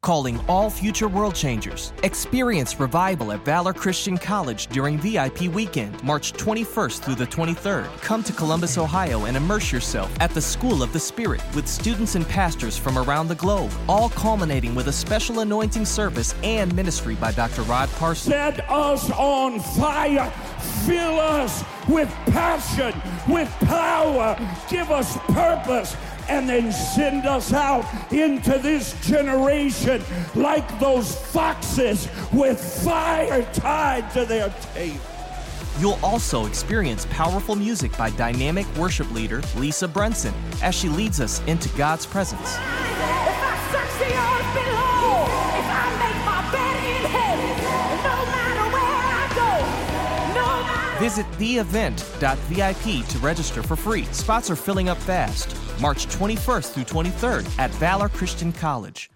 calling all future world changers. Experience revival at Valor Christian College during VIP weekend, March 21st through the 23rd. Come to Columbus, Ohio and immerse yourself at the School of the Spirit with students and pastors from around the globe, all culminating with a special anointing service and ministry by Dr. Rod Parsons. Set us on fire. Fill us with passion, with power. Give us purpose. And then send us out into this generation like those foxes with fire tied to their tail. You'll also experience powerful music by dynamic worship leader Lisa Brunson as she leads us into God's presence. If I search the earth below, if I make my bed in heaven, no matter where I go, no matter... Visit theevent.vip to register for free. Spots are filling up fast. March 21st through 23rd at Valor Christian College.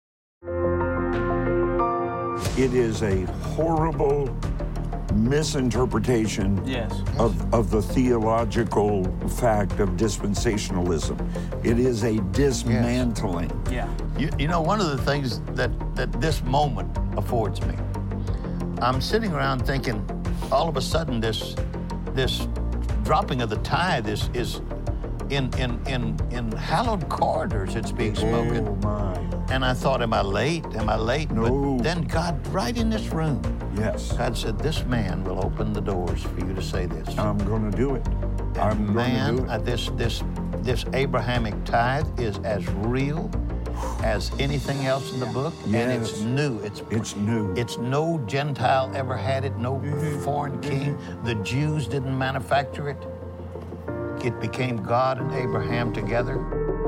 It is a horrible misinterpretation of the theological fact of dispensationalism. It is a dismantling. Yeah. You know, one of the things that this moment affords me, I'm sitting around thinking, all of a sudden this dropping of the tithe is in hallowed corridors it's being spoken. Oh my. And I thought, am I late? No. But then God, right in this room, yes, God said, this man will open the doors for you to say this. I'm going to do it. And man, this Abrahamic tithe is as real as anything else in the book, and it's new. It's new. It's no Gentile ever had it, no foreign king. The Jews didn't manufacture it. It became God and Abraham together.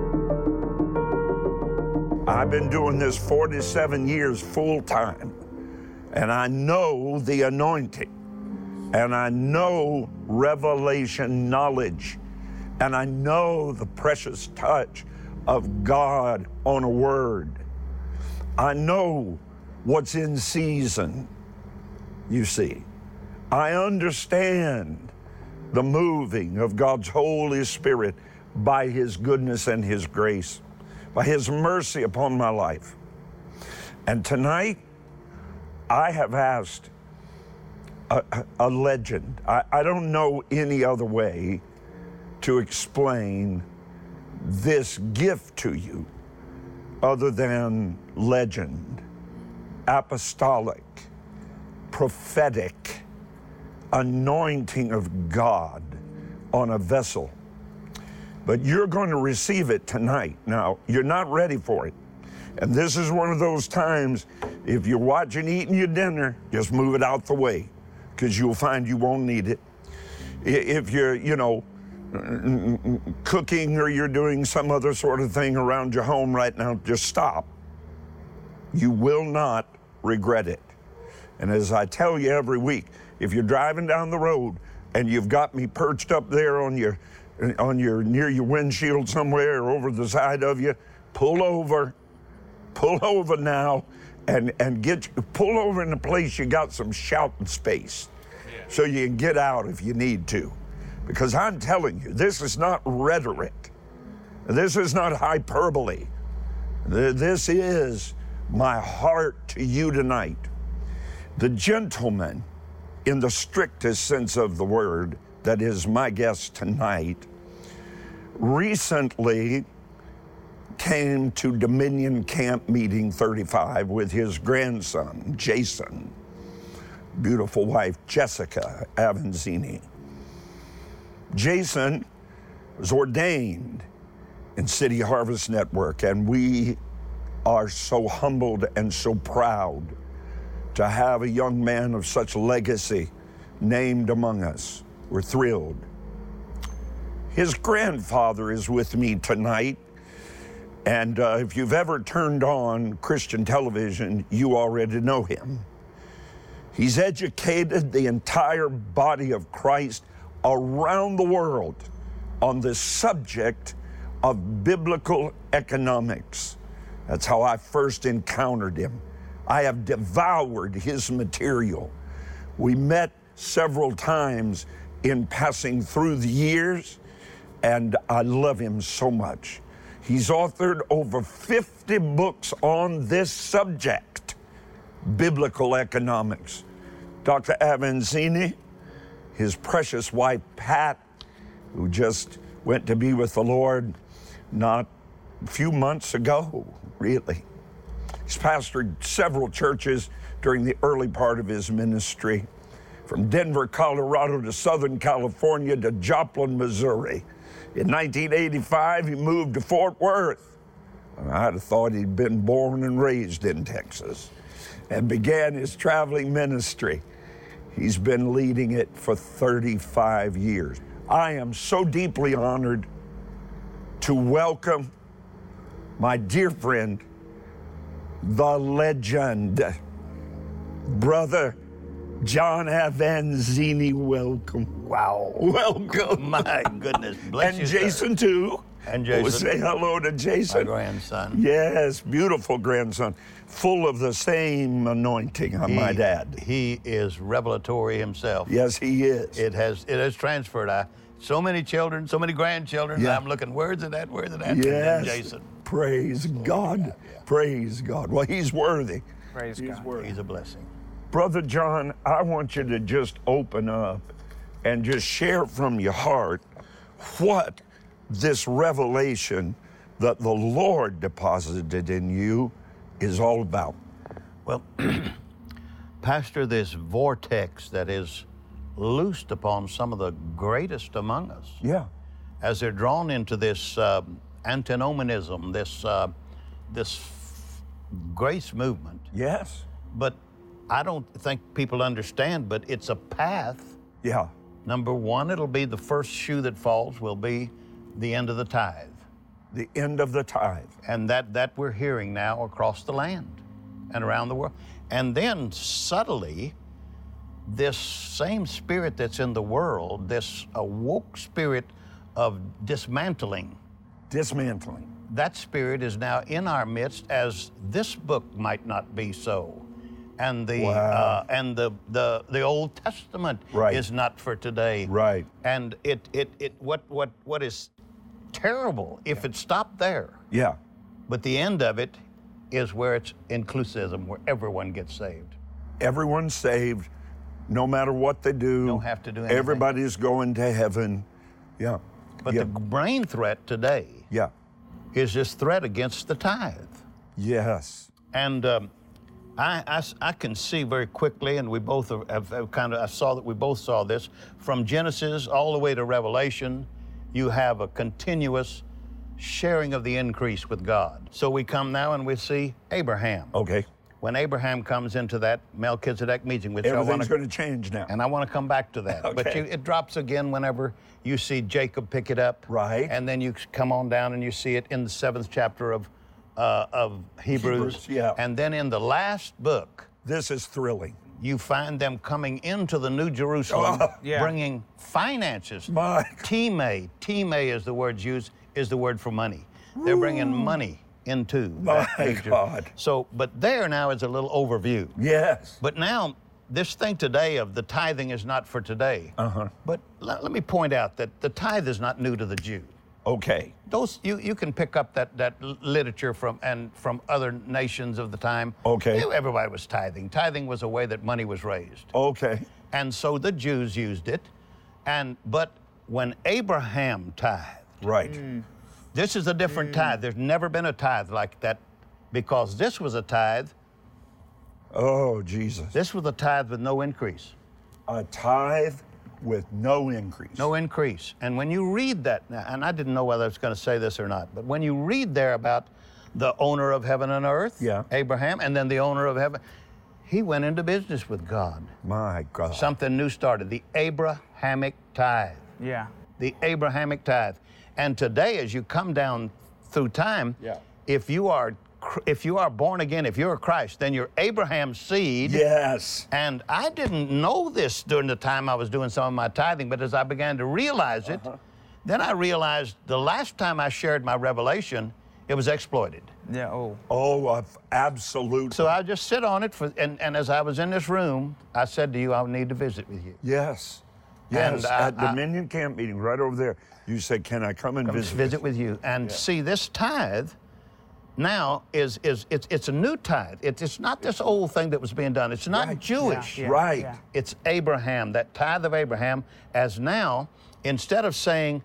I've been doing this 47 years full time, and I know the anointing, and I know revelation knowledge, and I know the precious touch of God on a word. I know what's in season, you see. I understand the moving of God's Holy Spirit by His goodness and His grace, by His mercy upon my life. And tonight, I have asked a legend. I don't know any other way to explain this gift to you other than legend, apostolic, prophetic, anointing of God on a vessel. But you're going to receive it tonight. Now, you're not ready for it. And this is one of those times, if you're watching eating your dinner, just move it out the way, because you'll find you won't need it. If you're, cooking or you're doing some other sort of thing around your home right now, just stop. You will not regret it. And as I tell you every week, if you're driving down the road and you've got me perched up there on your near your windshield somewhere or over the side of you, pull over now and pull over in a place you got some shouting space so you can get out if you need to. Because I'm telling you, this is not rhetoric. This is not hyperbole. This is my heart to you tonight. The gentleman, in the strictest sense of the word, that is my guest tonight, recently came to Dominion Camp Meeting 35 with his grandson, Jason, beautiful wife, Jessica Avanzini. Jason was ordained in City Harvest Network, and we are so humbled and so proud to have a young man of such legacy named among us. We're thrilled. His grandfather is with me tonight, and if you've ever turned on Christian television, you already know him. He's educated the entire body of Christ around the world on the subject of biblical economics. That's how I first encountered him. I have devoured his material. We met several times in passing through the years, and I love him so much. He's authored over 50 books on this subject, biblical economics. Dr. Avanzini, his precious wife, Pat, who just went to be with the Lord not a few months ago, really. He's pastored several churches during the early part of his ministry, from Denver, Colorado to Southern California to Joplin, Missouri. In 1985, he moved to Fort Worth. I'd have thought he'd been born and raised in Texas, and began his traveling ministry. He's been leading it for 35 years. I am so deeply honored to welcome my dear friend, the legend, Brother John Avanzini. Welcome. Wow. Welcome. My goodness. Bless And you, sir. Jason, too. And Jason. Oh, say hello to Jason. My grandson. Yes, beautiful grandson. Full of the same anointing, I might add. He is revelatory himself. Yes, he is. It has transferred. So many children, so many grandchildren. Yeah. I'm looking, where's it at? Yes. And then Jason. Praise God. Yeah. Praise God. Well, he's worthy. Praise God. He's a blessing. Brother John, I want you to just open up and just share from your heart what this revelation that the Lord deposited in you is all about. Well, Pastor, this vortex that is loosed upon some of the greatest among us, Yeah. as they're drawn into this antinomianism, this grace movement. Yes. But I don't think people understand, but it's a path. Yeah. Number one, it'll be the first shoe that falls will be the end of the tithe. The end of the tithe. And that we're hearing now across the land and around the world. And then subtly, this same spirit that's in the world, this awoke spirit of dismantling, Dismantling. that spirit is now in our midst, as this book might not be so. And the Wow. and the Old Testament Right. is not for today. Right. And what is terrible if it stopped there. Yeah. But the end of it is where it's inclusivism, where everyone gets saved. Everyone's saved, no matter what they do. Don't have to do anything. Everybody's going to heaven. Yeah. But yeah. the main threat today Yeah. is this threat against the tithe. Yes. And I can see very quickly, and we both have kind of, I saw that we both saw this, from Genesis all the way to Revelation, you have a continuous sharing of the increase with God. So we come now and we see Abraham. Okay. When Abraham comes into that Melchizedek meeting, which I want Everything's to, going to change now. and I want to come back to that. But Okay. it drops again whenever you see Jacob pick it up. Right. And then you come on down and you see it in the 7th chapter of Hebrews. Yeah. And then in the last book, This is thrilling. you find them coming into the New Jerusalem, Oh, yeah. bringing finances. My Time is the word used, is the word for money. They're bringing money into that My New Jer- God. So, but there now is a little overview. Yes. But now, this thing today of the tithing is not for today. Uh-huh. But let me point out that the tithe is not new to the Jew. Okay. Those you can pick up that literature from other nations of the time. Okay. Everybody was tithing. Tithing was a way that money was raised. Okay. And so the Jews used it. But when Abraham tithed, Right. this is a different tithe. There's never been a tithe like that, because this was a tithe. Oh, Jesus. This was a tithe with no increase. A tithe with no increase. No increase. And when you read that, and I didn't know whether I was going to say this or not, but when you read there about the owner of heaven and earth, Yeah. Abraham, and then the owner of heaven, he went into business with God. My God. Something new started, the Abrahamic tithe. Yeah. The Abrahamic tithe. And today, as you come down through time, Yeah. if you are born again, if you're a Christ, then you're Abraham's seed. Yes. And I didn't know this during the time I was doing some of my tithing, but as I began to realize it, then I realized the last time I shared my revelation, it was exploited. Yeah. Oh. Oh, absolute. So I just sit on it and as I was in this room, I said to you, I need to visit with you. Yes. Yes, And, at Dominion Camp meeting, right over there. You said, can I come and visit with you? And see, this tithe now it's a new tithe. It's not this old thing that was being done. It's not Jewish. Right. Yeah. It's Abraham, that tithe of Abraham, as now, instead of saying,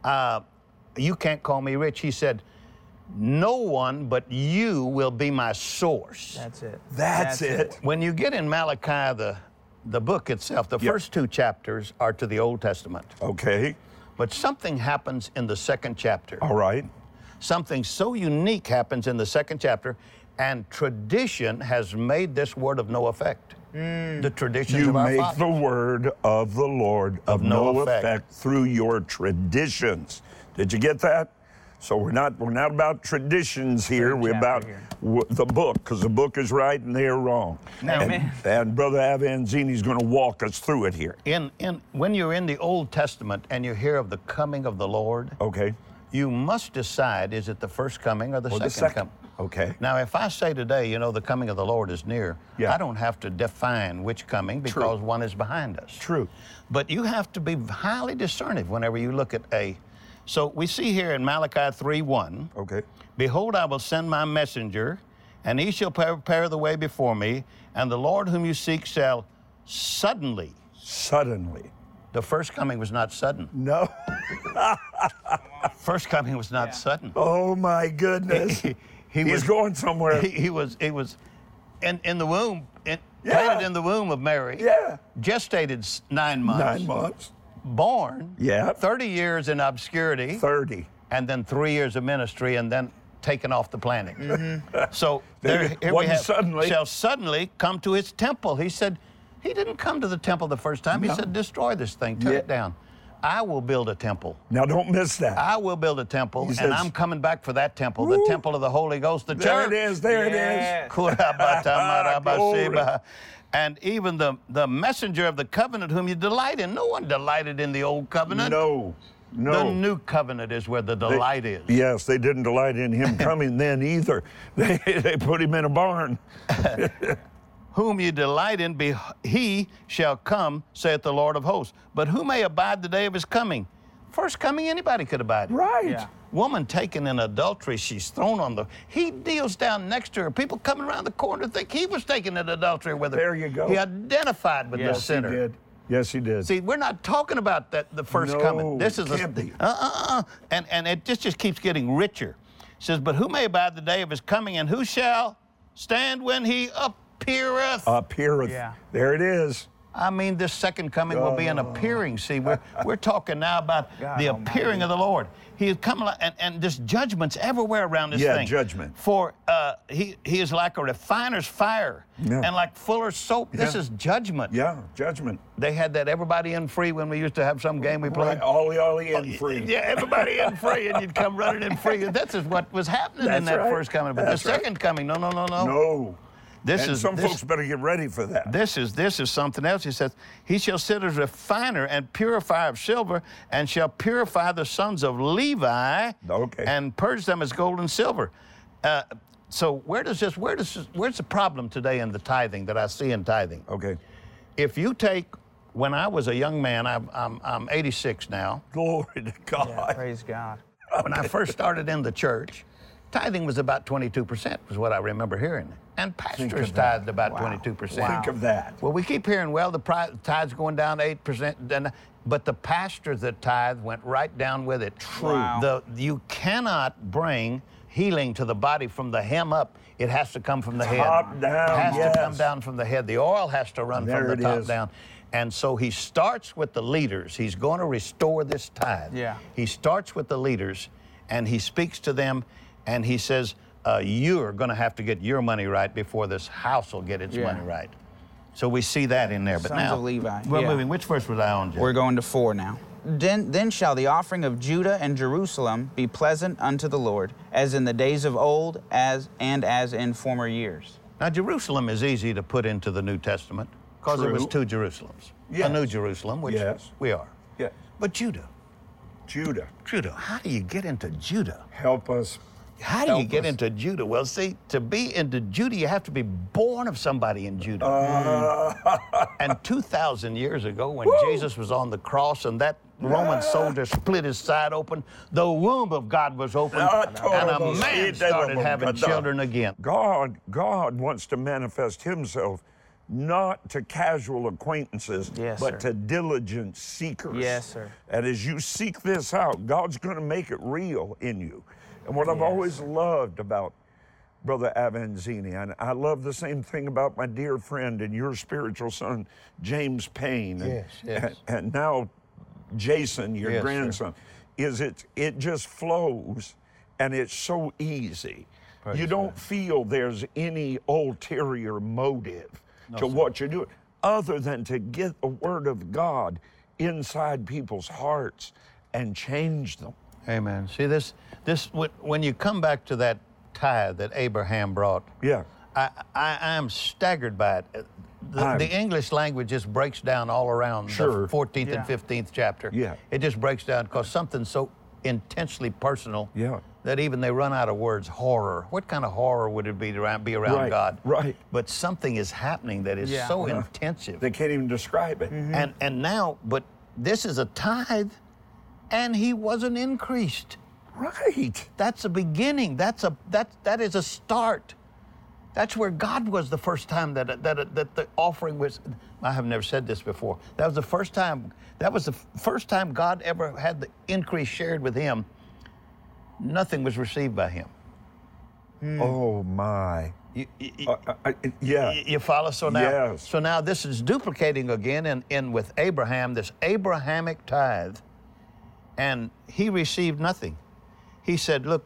you can't call me rich, he said, no one but you will be my source. That's it. That's it. When you get in Malachi, the book itself, the first 2 chapters are to the Old Testament. Okay. But something happens in the 2nd chapter. All right. Something so unique happens in the 2nd chapter, and tradition has made this word of no effect. The traditions You of our make fathers. the word of the Lord of no effect through your traditions. Did you get that? So we're not about traditions here. We're about the book, because the book is right and they're wrong. And Brother Avanzini is going to walk us through it here. When you're in the Old Testament and you hear of the coming of the Lord, Okay. you must decide, is it the first coming or the second coming? Okay. Now, if I say today, the coming of the Lord is near, Yeah. I don't have to define which coming because one is behind us. True. But you have to be highly discerning whenever you look at So we see here in Malachi 3:1, Okay. behold, I will send my messenger, and he shall prepare the way before me, and the Lord whom you seek shall suddenly. Suddenly. The first coming was not sudden. No. First coming was not sudden. Oh my goodness. He's going somewhere. He was in the womb, planted in the womb of Mary. Yeah. Gestated 9 months. 9 months. Born. Yeah. 30 years in obscurity. 30. And then 3 years of ministry, and then taken off the planet. So here we Wasn't have, suddenly. shall suddenly come to his temple. He said, he didn't come to the temple the first time. He said, destroy this thing, tear it down. I will build a temple. Now don't miss that. I will build a temple, He and says, I'm coming back for that temple, the temple of the Holy Ghost, the there church. it is. There it is. Glory. And even the messenger of the covenant whom you delight in. No one delighted in the old covenant. No. The new covenant is where the delight is. Yes, they didn't delight in him coming then either. They put him in a barn. Whom you delight in, he shall come, saith the Lord of hosts. But who may abide the day of his coming? First coming, anybody could abide. Right. Yeah. Woman taken in adultery, she's thrown on he deals down next to her. People coming around the corner think he was taken in adultery with her. There you go. He identified with the sinner. He did. Yes, he did. See, we're not talking about the first coming. This is can't be. And it just keeps getting richer. It says, but who may abide the day of his coming, and who shall stand when he appeareth? Appeareth. Yeah. There it is. I mean, this second coming will be an appearing. See, we're talking now about God the Almighty. appearing of the Lord. He is coming, and there's judgments everywhere around this thing. Judgment. For he is like a refiner's fire, and like fuller's soap. This is judgment. Yeah, judgment. They had that everybody in free when we used to have some game we played. Right. Ollie in free. Yeah, everybody in free, and you'd come running in free. This is what was happening in That's that right. first coming. But That's the second coming, no. No. This And some folks better get ready for that. This is something else. He says, he shall sit as a refiner and purifier of silver, and shall purify the sons of Levi, and purge them as gold and silver. So where's the problem today in the tithing that I see in tithing? Okay. If you take, when I was a young man, I'm 86 now. Glory to God. Yeah, praise God. When I first started in the church, tithing was about 22%, was what I remember hearing. And pastors tithed about 22%. Think of that. Well, we keep hearing, the tithe's going down 8%, but the pastors that tithe went right down with it. True. Wow. You cannot bring healing to the body from the hem up. It has to come from the head. Top down, It has to come down from the head. The oil has to run from the top down. And so he starts with the leaders. He's going to restore this tithe. Yeah. He starts with the leaders, and he speaks to them, and he says, you're going to have to get your money right before this house will get its money right. So we see that in there. But Sons now, of Levi. we're moving. Which verse was I on, Jay? We're going to 4 now. Then shall the offering of Judah and Jerusalem be pleasant unto the Lord, as in the days of old, as in former years. Now, Jerusalem is easy to put into the New Testament because there was 2 Jerusalems. Yes. A New Jerusalem, which we are. Yes. But Judah. Judah. How do you get into Judah? Help us How do you Help get us. into Judah? Well, see, to be into Judah, you have to be born of somebody in Judah. And 2,000 years ago, when Jesus was on the cross and that Roman soldier split his side open, the womb of God was open, and a man started having children again. God wants to manifest himself not to casual acquaintances, Yes, but sir. to diligent seekers. Yes, sir. And as you seek this out, God's going to make it real in you. And what I've Yes. always loved about Brother Avanzini, and I love the same thing about my dear friend and your spiritual son, James Payne, and, Yes. and now Jason, your Yes, sir. grandson, is it just flows and it's so easy. You don't feel there's any ulterior motive to what you're doing, other than to get the word of God inside people's hearts and change them. Amen. See, this when you come back to that tithe that Abraham brought, Yeah. I am staggered by it. The English language just breaks down all around Sure. the 14th Yeah. and 15th chapter. Yeah. It just breaks down because something's so intensely personal Yeah. that even they run out of words. Horror. What kind of horror would it be to be around Right, God? right. But something is happening that is Yeah. so intensive. They can't even describe it. And now, but this is a tithe, and he wasn't increased. Right. That's a beginning. That is a start. That's where God was the first time that the offering was. I have never said this before. That was the first time. That was the first time God ever had the increase shared with him. Nothing was received by him. Oh my. You, you follow? So now, Yes. so now this is duplicating again in with Abraham, this Abrahamic tithe, and he received nothing. He said, "Look,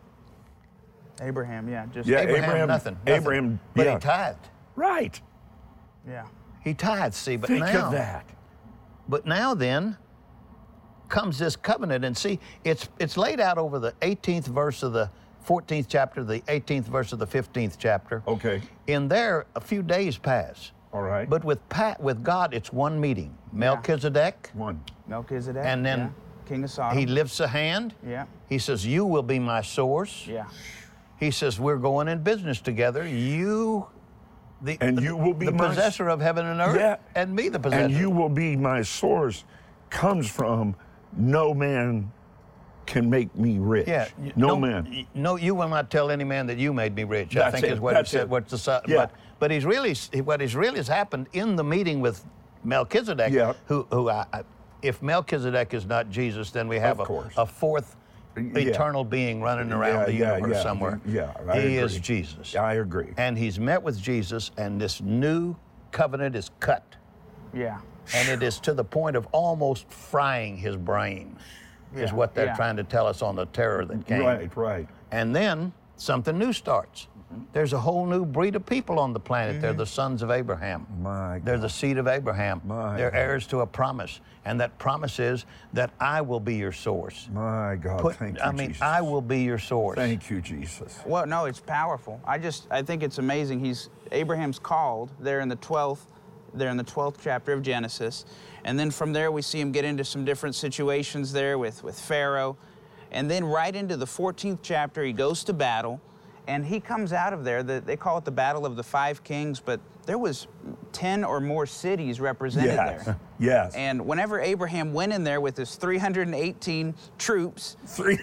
Abraham, yeah, just Yeah. Abraham, nothing. Abraham, but yeah. he tithed. Right. yeah. He tithed. See, but Think now, of that. but now then comes this covenant, and see, it's laid out over the 18th verse of the 14th chapter, the 18th verse of the 15th chapter. Okay. In there, a few days pass. All right. But with God, it's one meeting. Melchizedek, One. Melchizedek. And then yeah. King of Sodom. he lifts a hand. Yeah. He says, "You will be my source." Yeah. He says, "We're going in business together. You, And you will be the my possessor of heaven and earth, Yeah. and me, the possessor." And you will be my source, comes from no man can make me rich. Yeah, No man. No, you will not tell any man that you made me rich. I That's think it, is what that's he said. it. What's the son? Yeah. But he's really what has really has happened in the meeting with Melchizedek. Yeah. Who if Melchizedek is not Jesus, then we have Of course. a fourth eternal being running around the universe somewhere. Yeah, I he is agree. Jesus. I agree. And he's met with Jesus, and this new covenant is cut. Yeah. And it is to the point of almost frying his brain, is Yeah, what they're yeah. trying to tell us on the terror that came. Right. And then something new starts. There's a whole new breed of people on the planet. They're the sons of Abraham. My They're the God. seed of Abraham. My They're God. heirs to a promise. And that promise is that I will be your source. My God, thank you, Jesus. I will be your source. Thank you, Jesus. Well, no, it's powerful. I think it's amazing. Abraham's called there in the 12th chapter of Genesis. And then from there we see him get into some different situations there with Pharaoh. And then right into the 14th chapter, he goes to battle. And he comes out of there, they call it the Battle of the Five Kings, but there was 10 or more cities represented there. Yes. And whenever Abraham went in there with his 318 troops,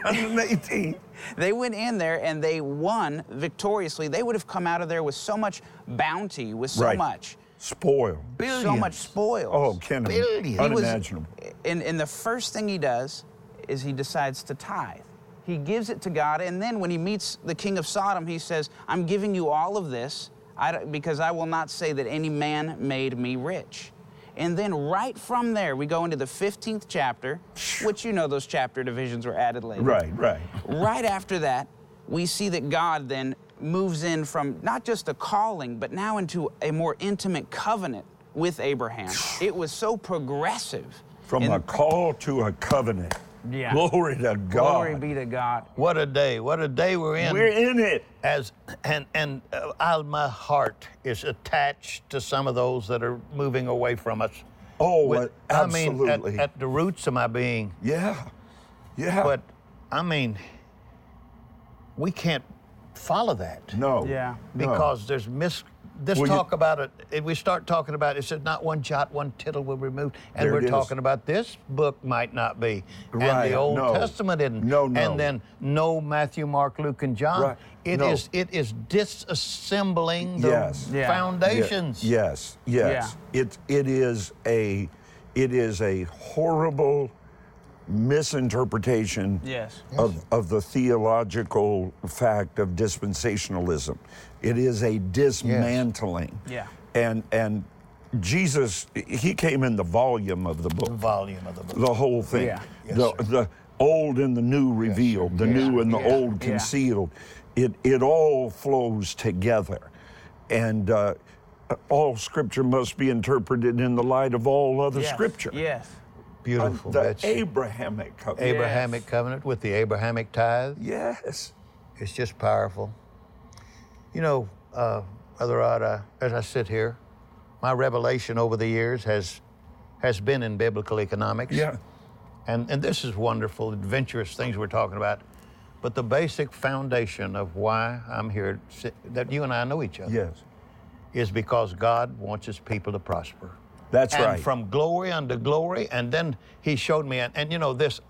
318. they went in there and they won victoriously. They would have come out of there with so much bounty, with so Right. much. Spoil. So much spoils. Oh, Ken, unimaginable. And the first thing he does is he decides to tithe. He gives it to God, and then when he meets the king of Sodom, he says, "I'm giving you all of this because I will not say that any man made me rich." And then right from there, we go into the 15th chapter, which you know those chapter divisions were added later. Right. Right after that, we see that God then moves in from not just a calling, but now into a more intimate covenant with Abraham. It was so progressive. From And- a call to a covenant. Yeah. Glory to God. Glory be to God. What a day. What a day we're in. We're in it. My heart is attached to some of those that are moving away from us. Oh, absolutely. absolutely. At the roots of my being. Yeah. But I mean, we can't follow that. No. Yeah. No. Because there's Well, talk about it. If we start talking about it, it says not one jot, one tittle will be removed, and There we're it is. talking about this book might not be, Right, and the Old no. Testament didn't. No, no. And then no Matthew, Mark, Luke, and John. Right. It No. is disassembling the Yes. Yeah. foundations. Yes, yes. It is a horrible misinterpretation Yes. of the theological fact of dispensationalism. It is a dismantling. Yeah. And Jesus, he came in the volume of the The book, volume of the book. the whole thing. Yeah. Yes, the old and the new revealed, the new and the Yeah. old Yeah. concealed. It all flows together. And all scripture must be interpreted in the light of all other Yes. scripture. Yes. Beautiful. The That's Abrahamic covenant. Abrahamic covenant with the Abrahamic tithe. Yes. It's just powerful. You know, Brother Rod, as I sit here, my revelation over the years has been in biblical economics. Yeah. And this is wonderful, adventurous things we're talking about. But the basic foundation of why I'm here, that you and I know each other, Yes. is because God wants his people to prosper. That's and right. from glory unto glory. And then he showed me, and you know this,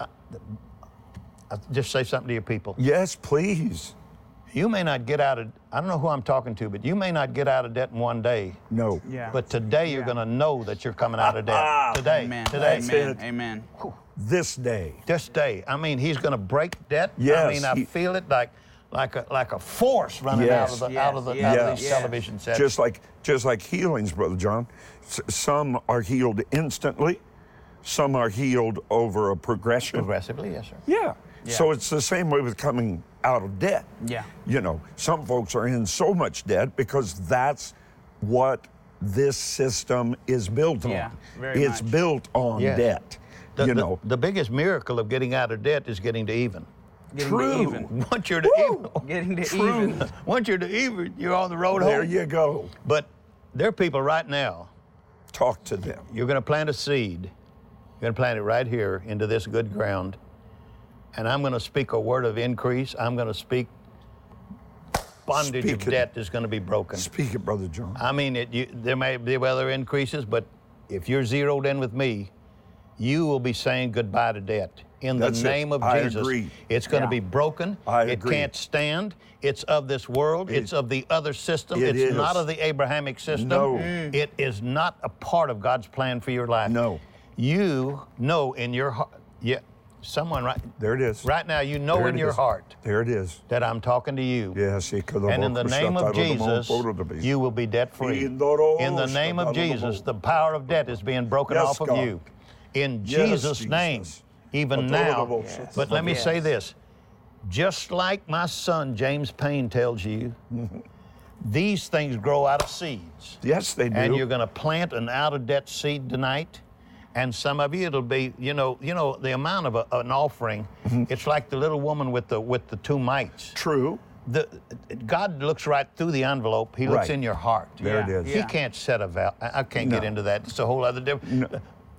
I'll just say something to your people. Yes, please. You may not get out of, I don't know who I'm talking to, but you may not get out of debt in one day. No. Yeah. But today you're going to know that you're coming out of debt. Today. Amen. Today. Amen. it. Amen. This day. This day. I mean, he's going to break debt. Yes, I mean, I he- feel it like a force running Yes. out of these Yes. television sets. Just like healings, Brother John. Some are healed instantly. Some are healed over a progression. Progressively, yes, sir. Yeah. Yeah. So it's the same way with coming out of debt. Yeah. You know, some folks are in so much debt because that's what this system is built on. Yeah, very it's much. built on Yeah. debt. The biggest miracle of getting out of debt is getting to even. Getting True. to even. Once you're to even, Getting to True. even. once you're to even, you're on the road There home. you go. But there are people right now. Talk to them. You're going to plant a seed. You're going to plant it right here into this good ground. And I'm going to speak a word of increase. I'm going to speak bondage Speak of it. debt is going to be broken. Speak it, Brother John. I mean, there may be other increases, but if you're zeroed in with me, you will be saying goodbye to debt. In the That's it. name of I Jesus, agree. it's going to Yeah. be broken. I It agree. can't stand. It's of this world. It's of the other system. It It's is. not of the Abrahamic system. No. It is not a part of God's plan for your life. No. You know in your heart. Yeah, someone There it is. right now, you know There in it your is. heart There it is. that I'm talking to you. Yes, And in the name of Jesus, you will be debt free. In the name of Jesus, the power of debt is being broken Yes, off of God. you. In Yes, Jesus' name, Jesus. even now. But let me say this. Just like my son, James Payne, tells you, these things grow out of seeds. Yes, they do. And you're going to plant an out of debt seed tonight. And some of you, it'll be, you know, the amount of an offering. It's like the little woman with the two mites. True. God looks right through the envelope. He looks Right. in your heart. There it Yeah. is. He can't set a vow. I can't get No. into that. It's a whole other difference.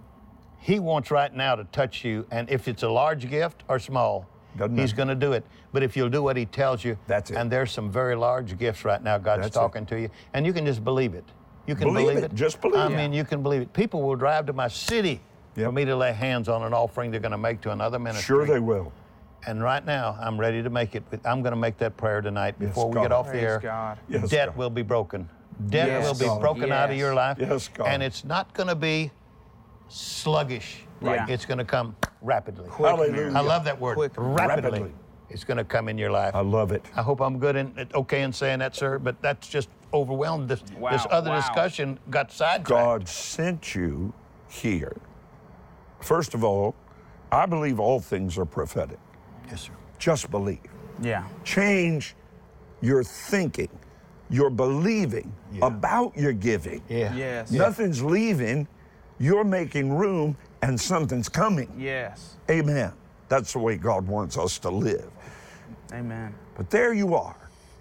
He wants right now to touch you, and if it's a large gift or small, Doesn't he's matter. going to do it. But if you'll do what he tells you, That's it. and there's some very large gifts right now God's That's talking to you, and you can just believe it. You can Believe believe it. Just believe I it. mean, you can believe it. People will drive to my city for Yep. me to lay hands on an offering they're going to make to another ministry. Sure they will. And right now, I'm ready to make it. I'm going to make that prayer tonight Yes, before we God. get off the Praise air. God. Yes, Debt God. will be broken. Debt Yes, will be God. broken out of your Yes. life. Yes, God. And it's not going to be sluggish. Right. It's going to come rapidly. Hallelujah. I love that word. Quick. Rapidly. Rapidly. It's going to come in your life. I love it. I hope I'm good and okay in saying that, sir, but that's just overwhelmed. This Wow, other wow. discussion got sidetracked. God sent you here. First of all, I believe all things are prophetic. Yes, sir. Just believe. Yeah. Change your thinking, your believing Yeah. about your giving. Yeah. Yes. Nothing's leaving. You're making room and something's coming. Yes. Amen. That's the way God wants us to live. Amen. But there you are.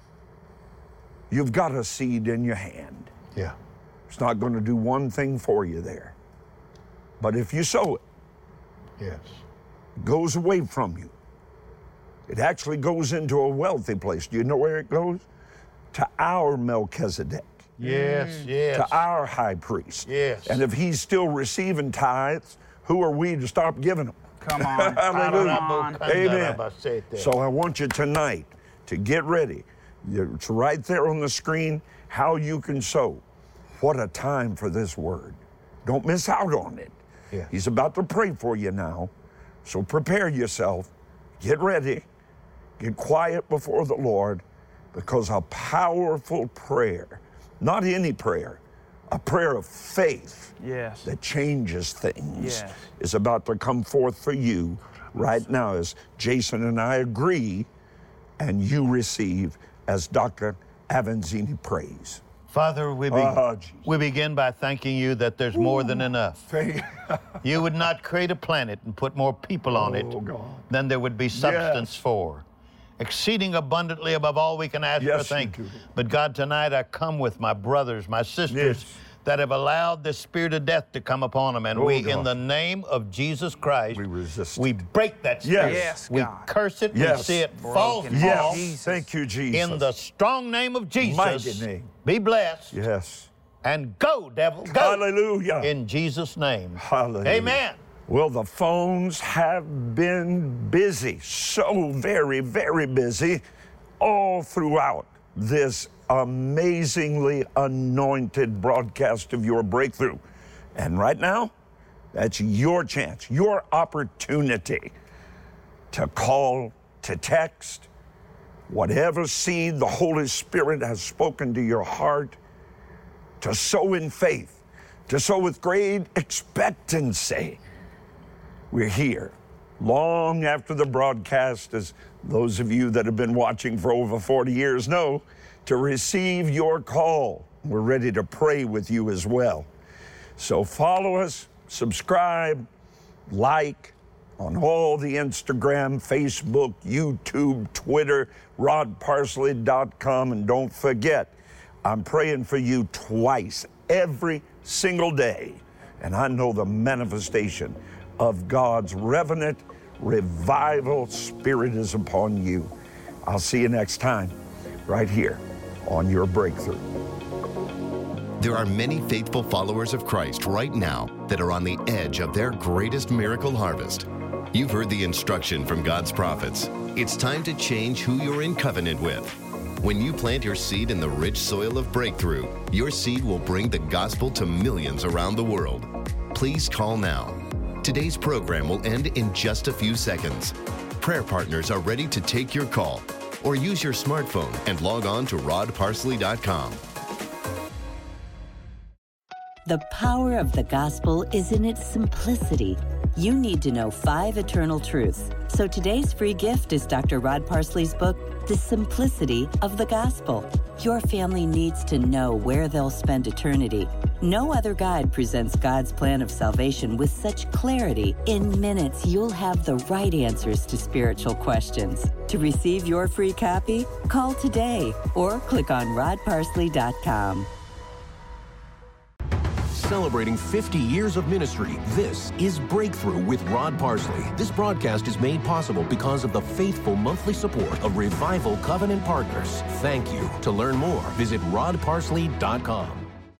You've got a seed in your hand. Yeah. It's not going to do one thing for you there. But if you sow it, Yes. it goes away from you. It actually goes into a wealthy place. Do you know where it goes? To our Melchizedek. Yes, yes. To our high priest. Yes. And if he's still receiving tithes, who are we to stop giving them? Come on. Hallelujah. Come on. Amen. So I want you tonight to get ready. It's right there on the screen how you can sow. What a time for this word. Don't miss out on it. Yeah. He's about to pray for you now. So prepare yourself. Get ready. Get quiet before the Lord, because a powerful prayer, not any prayer, a prayer of faith that changes things is about to come forth for you right now as Jason and I agree and you receive as Dr. Avanzini prays. Father, we begin by thanking you that there's more than enough. You would not create a planet and put more people on it than there would be substance for. Exceeding abundantly above all we can ask or think. But God, tonight I come with my brothers, my sisters, that have allowed the spirit of death to come upon them. And in the name of Jesus Christ, we resist. We break that spirit. We curse it. We see it fall. Thank you, Jesus. In the strong name of Jesus. Mighty name. Be blessed. Yes. And go, devil, go. Hallelujah. In Jesus' name. Hallelujah. Amen. Well, the phones have been busy, so very, very busy, all throughout this amazingly anointed broadcast of your breakthrough. And right now, that's your chance, your opportunity to call, to text, whatever seed the Holy Spirit has spoken to your heart, to sow in faith, to sow with great expectancy. We're here long after the broadcast, as those of you that have been watching for over 40 years know, to receive your call. We're ready to pray with you as well. So follow us, subscribe, like on all the Instagram, Facebook, YouTube, Twitter, rodparsley.com. And don't forget, I'm praying for you twice every single day. And I know the manifestation of God's revenant revival spirit is upon you. I'll see you next time, right here on Your Breakthrough. There are many faithful followers of Christ right now that are on the edge of their greatest miracle harvest. You've heard the instruction from God's prophets. It's time to change who you're in covenant with. When you plant your seed in the rich soil of breakthrough, your seed will bring the gospel to millions around the world. Please call now. Today's program will end in just a few seconds. Prayer partners are ready to take your call, or use your smartphone and log on to rodparsley.com. The power of the gospel is in its simplicity. You need to know 5 eternal truths. So today's free gift is Dr. Rod Parsley's book, The Simplicity of the Gospel. Your family needs to know where they'll spend eternity. No other guide presents God's plan of salvation with such clarity. In minutes, you'll have the right answers to spiritual questions. To receive your free copy, call today or click on rodparsley.com. Celebrating 50 years of ministry, this is Breakthrough with Rod Parsley. This broadcast is made possible because of the faithful monthly support of Revival Covenant Partners. Thank you. To learn more, visit rodparsley.com.